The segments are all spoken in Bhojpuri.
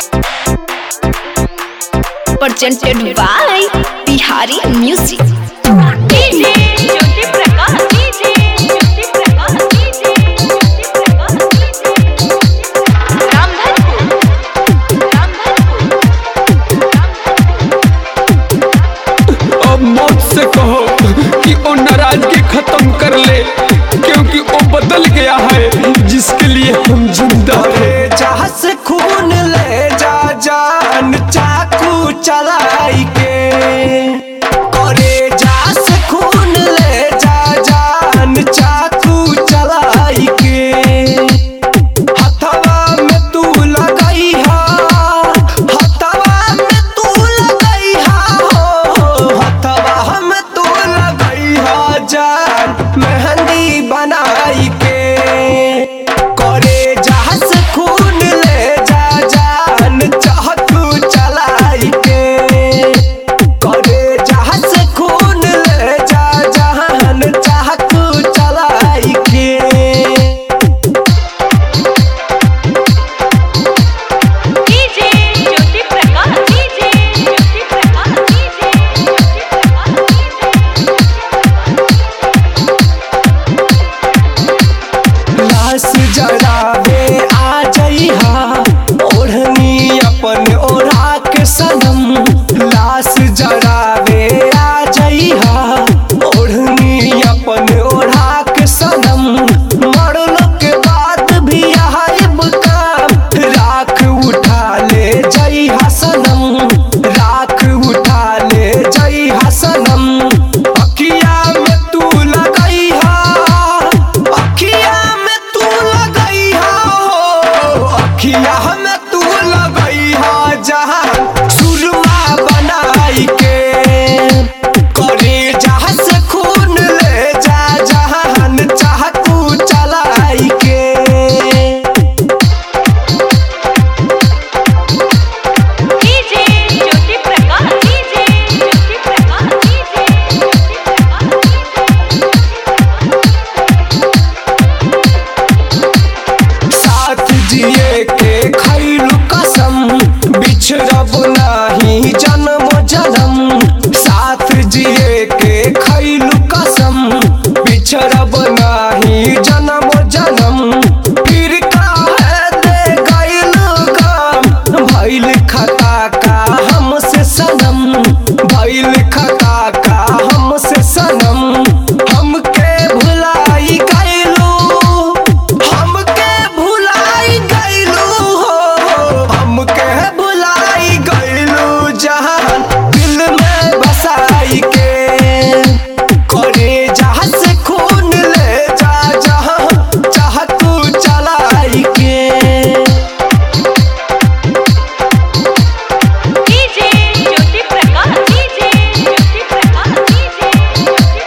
presented by Bihari Music. DJ Jyoti Prakash, DJ Jyoti Prakash, DJ Jyoti Prakash, अब मौत से कहो कि वो नाराजगी खत्म कर ले, क्योंकि वो बदल गया है जिसके लिए हम जिंदा हैं। जहाँ से खून ले जा जान चाकू चलाई के, करे जहाँ से खून ले जा जान चाकू चलाई के, हथवा में तू लगई हा, हथवा में तू लगई हा, हो हथवा में तू लगई हा जान मेहंदी बनाई के, करे जहाँ से खून ले जा जान चाकू चलाई के, करे जहाँ से खून ले जा जान चाकू चलाई के। DJ Jyoti Prakash, DJ Jyoti Prakash, DJ Jyoti Prakash। लाश जरावे आ जइहा ओढ़नी अपन ओढ़ा के सनम, लाश जरावे आ जइहा ओढ़नी अपन ओढ़ा के सनम, मरलो के बाद भी आइब काम राख उठा ले जइहा सनम, राख उठा ले जइहा सनम, अखिया में तू लगइहा, अखिया में तू लगइहा, हो अखिया में तू लगइहा जहां सुरमा बनाई के, करे जहाँ से खून ले जा जहान चाकू चलाई के। DJ Jyoti Prakash, DJ Jyoti Prakash, DJ Jyoti Prakash। साथ जिए के खैलू कसम, बिछड़ब नाही जन्म जन्म, साथ जिए के खैलू कसम, बिछड़ब नाही जन्म जन्म, फिर काहे दे गइलू गम, भइल खता का हमसे सनम, भइल खता का हमसे सनम, हमके भुलाई गइलू, हमके भुलाई गइलू, हो हमके भुलाई गइलू जहान दिल में बसाई के, करे जहाँ से खून ले जा जहाँ चाकू चलाई के। DJ Jyoti Prakash, DJ Jyoti Prakash, DJ Jyoti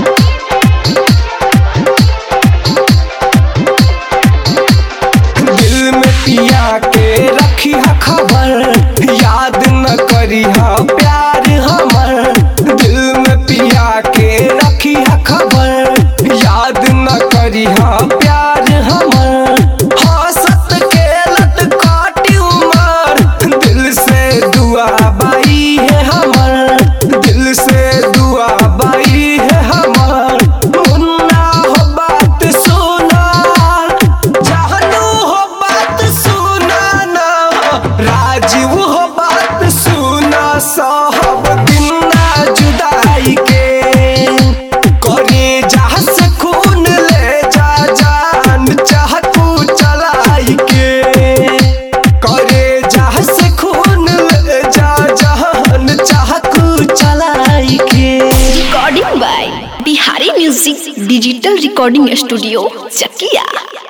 Prakash। दिल में पिया के रखी है खबर, याद न करी है प्यार हमर, दिल में पिया के रखी है खबर, याद न करी है प्यार हमर, हंसत के लट काटी उमर, दिल से दुआ बाई है हमर, दिल से दुआ बाई है हमर, मुन्ना हो बात सुना, जानू हो बात सुना ना, राजीव हो बात सुना, साहब दिन ना जुदाई के, करे जहाँ से खून ले जा जान चाकू चलाई के, करे जहाँ से खून ले जा जान चाकू चलाई के। Recording by Bihari Music Digital Recording Studio, Chakia.